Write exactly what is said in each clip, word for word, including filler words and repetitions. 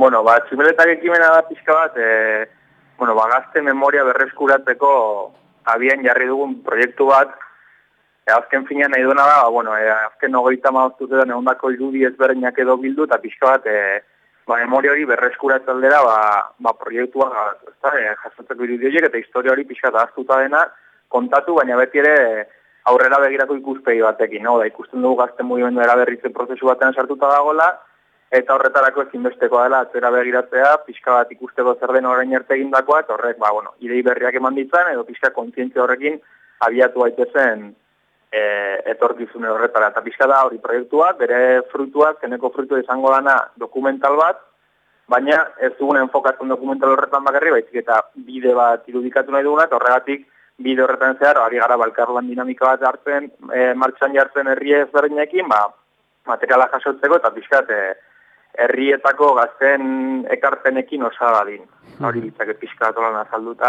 Bueno, ba, tximeletak ekimena da pixka bat, e, bueno, ba, gazte memoria berreskuratzeko abian jarri dugun proiektu bat, e, azken finean nahi duena da, ba, bueno, e, azken hogeita maoztuzetan egondako irudi ezberdinak edo bildu, eta pixka bat, e, ba, memoria hori berreskuratze aldera, ba, ba, proiektua ezta, e, jasotzeko irudi horiek, eta historia hori pixka bat ahaztuta dena kontatu, baina beti ere aurrera begirako ikuspegi batekin, no? Da, ikusten dugu gazte mugimendu eraberritze prozesu batean sartuta dagoela, eta horretarako ezinbestekoa dela atzera begiratzea, pixka bat ikusteko zer den orain arte egindakoa, eta horrek, ba, bueno, idei berriak eman ditzan, edo pixka kontzientzia horrekin abiatu daitezen e, etorkizune horretara. Eta pixka da hori proiektua, bere fruituak, zeneko fruitua izango dana dokumental bat, baina ez dugun enfokatzen dokumental horretan bakarri, baizik eta bide bat irudikatu nahi duguna, eta horregatik bide horretan zehar, ari gara balkarlan dinamika bat hartzen, e, martxan jartzen herri ezberdinekin, ba, materiala jasotzeko, eta pixkat, e, herrietako gazten ekarpenekin osagadin. Hori bitzak pixka atolan azalduta.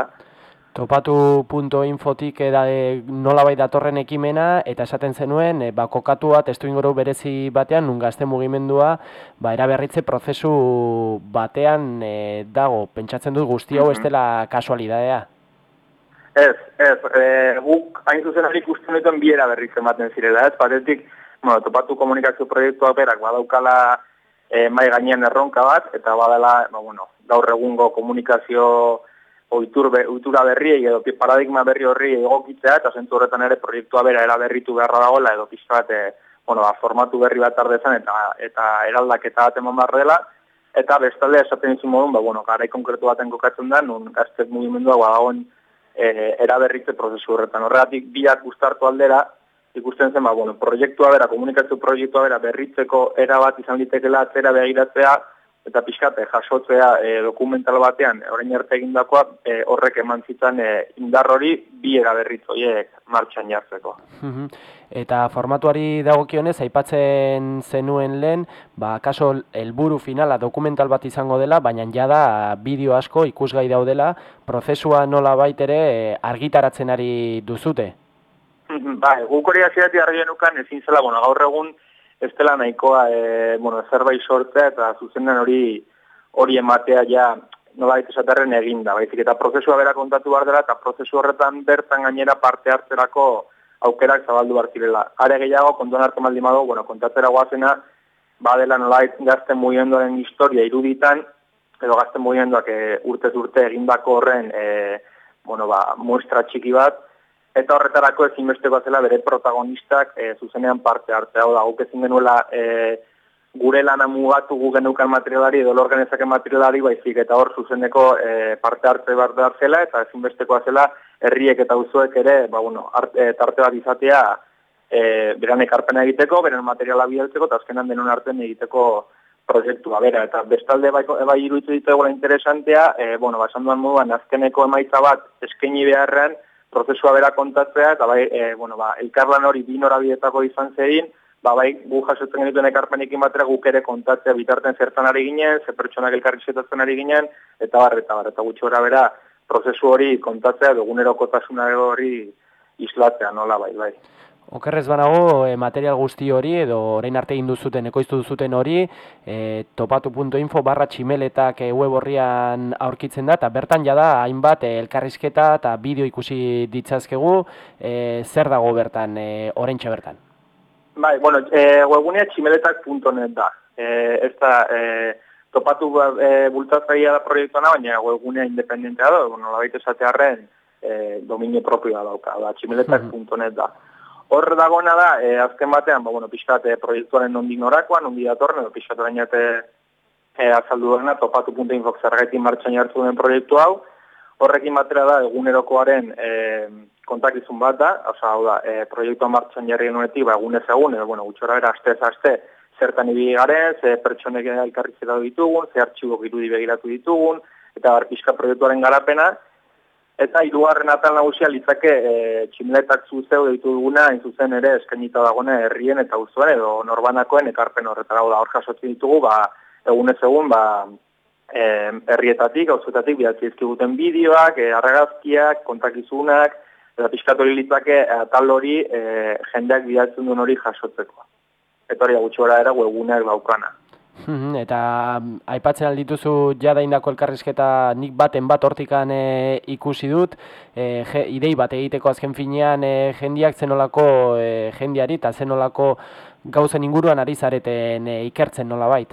Topatu punto infotik eda e, nolabait datorren ekimena, eta esaten zenuen, e, ba, kokatua testu inguru berezi batean, nun gazte mugimendua, ba, eraberritze prozesu batean e, dago. Pentsatzen dut guzti hau ez dela kasualidadea. Ez, ez, e, guk hain zuzen hori ikusten duten bi eraberritze ematen zirela, ez, batetik, bueno, topatu komunikazio proiektua berak badaukala e, mai gainean erronka bat, eta badala, ba, bueno, gaur egungo komunikazio ohitur be, ohitura berriei edo paradigma berri horri egokitzea, eta zentzu horretan ere proiektua bera eraberritu beharra dagoela, edo pixka bat, e, bueno, ba, formatu berri bat ardezan, eta, eta eraldaketa bat eman behar dela, eta bestalde esaten izun modun, ba, bueno, garai konkretu baten kokatzen da, nun gaztek mugimendua badagoen e, eraberritze prozesu horretan. Horregatik biak guztartu aldera, ikusten zen, ba, bueno, proiektua bera, komunikazio proiektua bera berritzeko era bat izan litekela atzera begiratzea, eta pixkate jasotzea e, dokumental batean, orain arte egindakoa, e, horrek eman zitzan e, indar hori bi eraberritz horiek martxan jartzeko. Eta formatuari dagokionez, aipatzen zenuen lehen, ba, kaso helburu finala dokumental bat izango dela, baina jada bideo asko ikusgai daudela, prozesua nola baitere argitaratzen ari duzute? Ba, guk hori hasieratik argi genukan ezin zela, bueno, gaur egun ez dela nahikoa e, bueno, zerbait sortzea eta zuzenean hori hori ematea ja nolabait esaterren eginda, baizik eta prozesua bera kontatu behar dela eta prozesu horretan bertan gainera parte hartzerako aukerak zabaldu behar zirela. Are gehiago kontuan hartu maldi mago, bueno, kontatzera guazena badela nolabait gazten mugimenduaren historia iruditan, edo gazten mugimenduak e, urtez urte egindako horren e, bueno, ba, muestra txiki bat, eta horretarako ezinbesteko zela bere protagonistak e, zuzenean parte hartzea. Hau da, guk ezin genuela e, gure lana mugatu gu geneukan materialari edo lor genezaken materialari, baizik eta hor zuzeneko e, parte hartze behar behar zela, eta ezinbestekoa zela herriek eta auzoek ere ba, bueno, art, e, tarte bat izatea e, beran ekarpena egiteko, beran materiala bialtzeko, eta azkenan denon artean egiteko proiektua bera. Eta bestalde bai, bai iruditu ditugu interesantea, e, bueno, basan duan moduan azkeneko emaitza bat eskaini beharrean, prozesua bera kontatzea, eta bai, e, bueno, ba, elkarlan hori bi norabideetako izan zedin, ba, bai, gu jasotzen genituen ekarpenekin batera guk ere kontatzea bitarten zertan ari ginen, ze pertsonak elkarrizketatzen ari ginen, eta bar, eta bar, eta gutxi gora bera prozesu hori kontatzea, egunerokotasuna hori islatzea, nola, bai, bai. Okerrez banago, e, material guzti hori, edo orain arte egin duzuten, ekoiztu duzuten hori, e, topatu punto info barra tximeletak e, web horrian aurkitzen da, eta bertan jada hainbat e, elkarrizketa eta bideo ikusi ditzazkegu, e, zer dago bertan, e, oraintxe bertan? Bai, bueno, e, webgunea tximeletak punto net da. E, ez da, e, topatu e, bultzatzaia da proiektuana, baina webgunea independentea da, bueno, labait esatearren e, dominio propioa dauka, da, tximeletak punto net da. Hor dagoena da, e, azken batean, ba, bueno, pixkat e, proiektuaren nondik norakoa, nondik datorren, edo pixkat orain arte e, azaldu dena, topatu punto info zergaitik martxan jartu den proiektu hau. Horrekin batera da, egunerokoaren e, kontakizun bat da, oza, hau da, e, proiektua martxan jarri genuetik, ba, egunez egun, edo, bueno, gutxora bera, aste ez aste, zertan ibili garen, ze pertsonek elkarrizketatu ditugun, ze artxibok irudi begiratu ditugun, eta bar, pixka proiektuaren garapena. Eta hirugarren atal nagusia litzake e, tximeletak zuzeu deitu duguna, hain zuzen ere eskainita dagoene herrien eta auzoen edo norbanakoen ekarpen horretara. Da, hor jasotzen ditugu, ba, egunez egun, ba, e, herrietatik, auzoetatik, bidatzi ezkiguten bideoak, e, arragazkiak, kontakizunak, eta pixkat hori litzake atal hori e, jendeak bidatzen duen hori jasotzeko. Eta hori gutxi gora era webguneak daukana. Eta aipatzen aldituzu jada indako elkarrizketa nik baten bat hortikan e, ikusi dut, e, je, idei bat egiteko azken finean e, jendiak zenolako e, jendiari eta zenolako gauzen inguruan ari zareten e, ikertzen nolabait.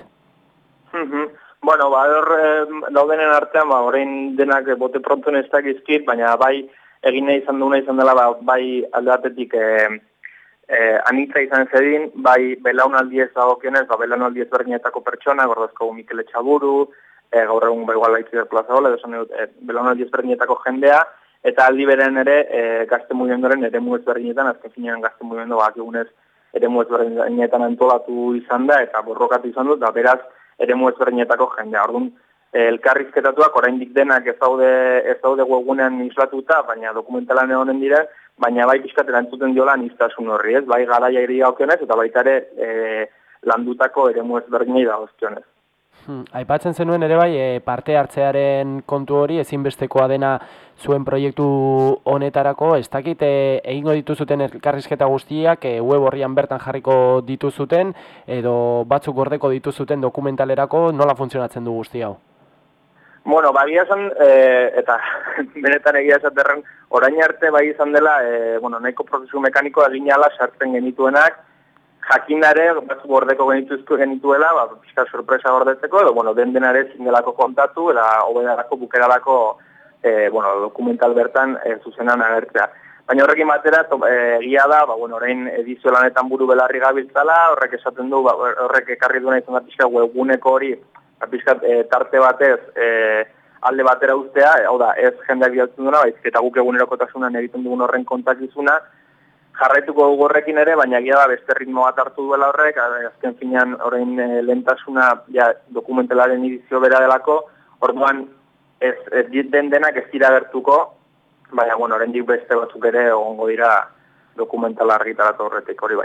Bueno, ba, hor daudenen artean, ba, orain denak bote pronto ez dakizkit, baina bai egin nahi izan duguna izan dela, ba, bai alde batetik e, Eh, anitza izan zedin, bai belaunaldi ez dagokionez, ba, belaunaldi ezberdinetako pertsona, gordozko Mikel Etxaburu, eh, gaur egun ba, igual Aitziber Plaza Ola, eh, belaunaldi ezberdinetako jendea, eta aldi beren ere eh, gazte mugimenduaren eremu ezberdinetan, azken finean gazte mugimendu bak egunez eremu ezberdinetan antolatu izan da, eta borrokatu izan dut, da beraz eremu ezberdinetako jendea. Orduan, eh, elkarrizketatuak oraindik denak ez daude, ez daude webgunean islatuta, baina dokumentalan egonen dira, baina bai pixkat erantzuten diola aniztasun horri, ez? Bai garaia iri gaukionez, eta baita ere e, landutako eremu ezberdinei dagozkionez. Hmm, aipatzen zenuen ere bai e, parte hartzearen kontu hori ezinbestekoa dena zuen proiektu honetarako, ez dakit e, egingo dituzuten elkarrizketa guztiak e, web horrian bertan jarriko dituzuten, edo batzuk gordeko dituzuten dokumentalerako, nola funtzionatzen du guzti hau? Bueno, ba, egia esan, e, eta benetan egia esaterren, orain arte bai izan dela, e, bueno, nahiko prozesu mekanikoa egin ala sartzen genituenak, jakinare batzuk gordeko genituzko genituela, ba, pixka sorpresa gordetzeko, edo, bueno, den denare zindelako kontatu, eta hobedarako bukeralako, e, bueno, dokumental bertan e, zuzenan agertzea. Baina horrekin batera, egia da, ba, bueno, orain edizio lanetan buru belarri gabiltzala, horrek esaten du, ba, horrek ekarri duena izan da pixka webguneko hori, Bizkat, e, tarte batez e, alde batera ustea, hau da, ez jendeak bidaltzen duna, baizik eta guk egunerokotasunan egiten dugun horren kontakizuna, jarraituko dugu horrekin ere, baina egia da beste ritmo bat hartu duela horrek, azken finean orain e, lehentasuna ja, dokumentalaren edizio bera delako, orduan ez, ez den denak ez dira gertuko, baina bueno, oraindik beste batzuk ere egongo dira dokumentala argitaratu horretik hori bai.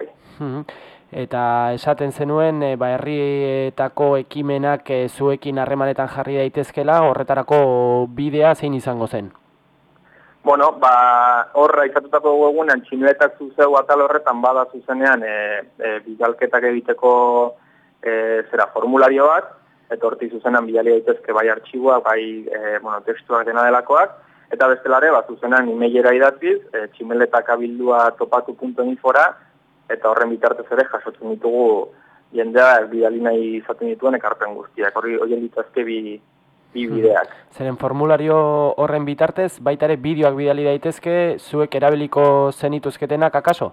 Eta esaten zenuen, e, ba, herrietako ekimenak e, zuekin harremanetan jarri daitezkela, horretarako bidea zein izango zen? Bueno, ba, horra izatutako egunean, txinuetak zuzeu atal horretan bada zuzenean e, e, bidalketak egiteko e, zera formulario bat, eta horti zuzenean bidali daitezke bai artxiboak, bai e, bueno, testuak dena delakoak, eta bestelare, ba, zuzenean emailera idatziz, e, tximeletakabilua topatu puntu infora, eta horren bitartez ere jasotzen ditugu jendea bidali nahi izaten dituen ekarpen guztiak. Horri horien dituzke bi, bi bideak. Zeren formulario horren bitartez, baita ere bideoak bidali daitezke, zuek erabiliko zenituzketenak akaso?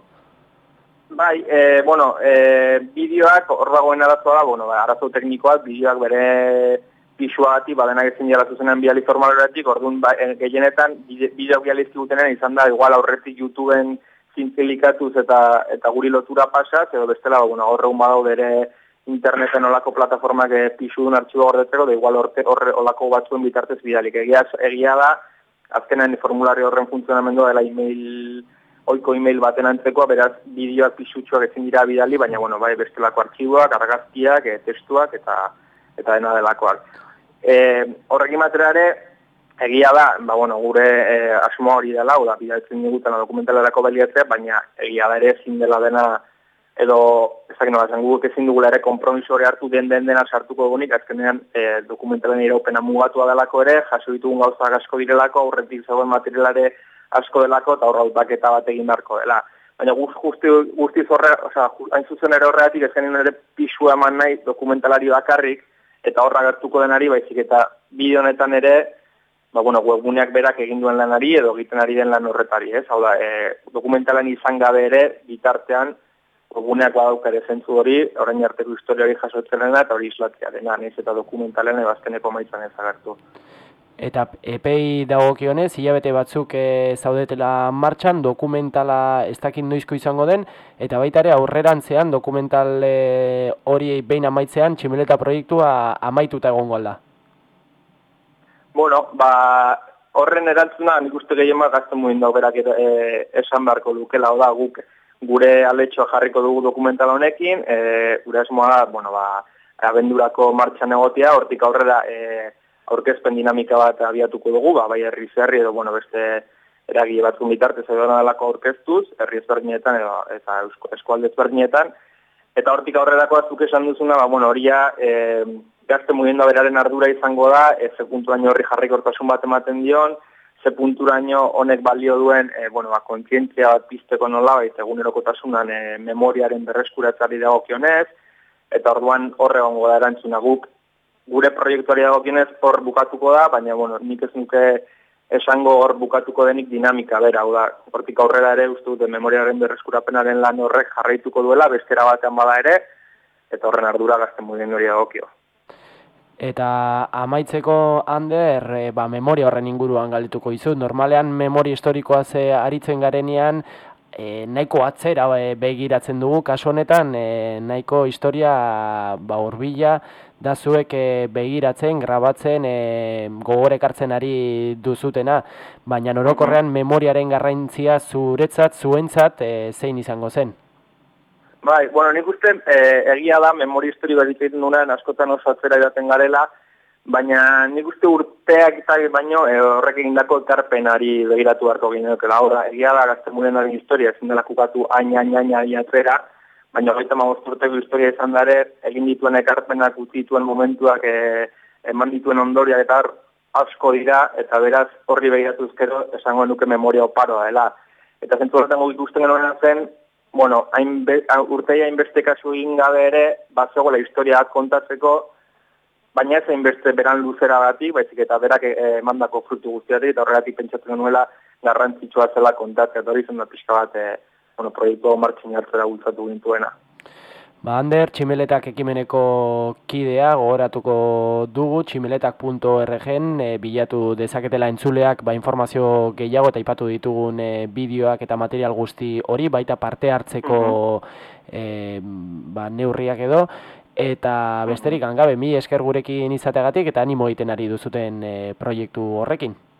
Bai, e, bueno, e, bideoak hor dagoen arazoa da, bueno, arazo teknikoak, bideoak bere pisuagatik, badenak ezin jala zuzenean bidali formularioetik, orduan ba, gehienetan bideoak bidali zigutenen izan da, igual aurretik YouTubeen zintzilikatuz eta eta guri lotura pasaz, edo bestela, bueno, gaur egun badaude ere interneten olako plataformak e, pisudun artxibo gordetzeko, da igual horre, horre olako batzuen bitartez bidalik. Egia, egia da, azkenean formulario horren funtzionamendua dela email, oiko email baten antzekoa, beraz bideoak pisutxoak ezin dira bidali, baina bueno, bai bestelako artxiboak, argazkiak, e, testuak eta eta dena delakoak. E, horrekin batera ere, egia da, ba, bueno, gure e, asmo hori dela, da, bidaltzen diguten dokumentalerako baliatzea, baina egia da ere ezin dela dena, edo, ezak nola, zen guk ezin dugula ere kompromiso hori hartu den den dena sartuko egunik, azkenean e, dokumentalen iraupena mugatua delako ere, jaso ditugun gauzak asko direlako, aurretik zegoen materialare asko delako, eta horra utaketa bat egin beharko dela. Baina guzti, guztiz horre, oza, hain zuzen ere horregatik ezkenean ere pisua eman nahi dokumentalari bakarrik, eta horra gertuko denari, baizik eta bideo honetan ere, ba, bueno, webguneak berak egin duen lanari edo egiten ari den lan horretari, ez? Hau da, e, dokumentalan izan gabe ere, bitartean, webguneak badauk ere zentzu hori, orain arteko historia hori jasotzen dena, eta hori islatzea dena, nez eta dokumentalen ebazkeneko maitzan ezagertu. Eta epei dagokionez, hilabete batzuk e, zaudetela martxan, dokumentala ez dakit noizko izango den, eta baita ere aurrerantzean dokumental e, hori behin amaitzean, Tximeleta proiektua amaituta egongo alda. Bueno, ba, horren erantzuna nik uste gehiema gazten mugin dau berak e, esan beharko lukela, da guk gure aletxoa jarriko dugu dokumentala honekin, e, gure asmoa, bueno, ba, abendurako martxan egotea, hortik aurrera e, aurkezpen dinamika bat abiatuko dugu, ba, bai herri zerri edo, bueno, beste eragile batzun bitartez edo nadalako aurkeztuz, herri ezberdinetan edo, eta eskualde ezberdinetan, Eta hortik aurrerakoa zuk esan duzuna, ba, bueno, horia e, gazte mugimendua beraren ardura izango da, e, ze punturaino horri jarraikortasun bat ematen dion, ze punturaino honek balio duen, e, bueno, ba, kontzientzia bat pizteko nolabait egunerokotasunan e, memoriaren berreskuratzari dagokionez, eta orduan horre egongo da erantzuna guk. Gure proiektuari dagokionez hor bukatuko da, baina bueno, nik ez nuke esango hor bukatuko denik dinamika bera, hau da, hortik aurrera ere uste dute memoriaren berreskurapenaren lan horrek jarraituko duela, bestera batean bada ere, eta horren ardura gazte mugimenduri dagokio. Eta amaitzeko, Ander, e, ba, memoria horren inguruan galdetuko dizut. Normalean memoria historikoa ze aritzen garenean, e, nahiko atzera e, begiratzen dugu, kasu honetan, e, nahiko historia ba, hurbila da zuek e, begiratzen, grabatzen, e, gogorek hartzen ari duzutena, baina orokorrean memoriaren garrantzia zuretzat, zuentzat, e, zein izango zen? Bai, bueno, nik uste eh, egia da, memoria historikoa egiten duenean askotan oso atzera edaten garela, baina nik uste urteak izan baino eh, horrek egindako ekarpenari begiratu beharko gineokela. Hora, egia da, gazte mugimenduen historia ezin dela kukatu hain, hain, hain, hain atzera, baina hogeita hamabost urteko historia izan dare, egin dituen ekarpenak, utzi dituen momentuak, eh, eman dituen ondoriak eta asko dira, eta beraz horri begiratuz gero esango nuke memoria oparoa dela. Eta zentzu horretan guk ikusten genuen zen, bueno, hainbe, urteia hainbeste kasu egin gabe ere, bat zegoela historia kontatzeko, baina ez hainbeste beran luzera batik, baizik eta berak emandako frutu guztiatik, eta horregatik pentsatzen genuela garrantzitsua zela kontatzea, eta hori zen da pixka bat, e, bueno, proiektu martxin hartzera bultzatu gintuena. Ba, Ander, Tximeletak ekimeneko kidea gogoratuko dugu, tximeletak puntu orgen, e, bilatu dezaketela entzuleak ba, informazio gehiago eta aipatu ditugun e, bideoak eta material guzti hori, baita parte hartzeko e, ba, neurriak edo, eta besterik, hangabe, mi esker gurekin izateagatik eta animo egiten ari duzuten e, proiektu horrekin.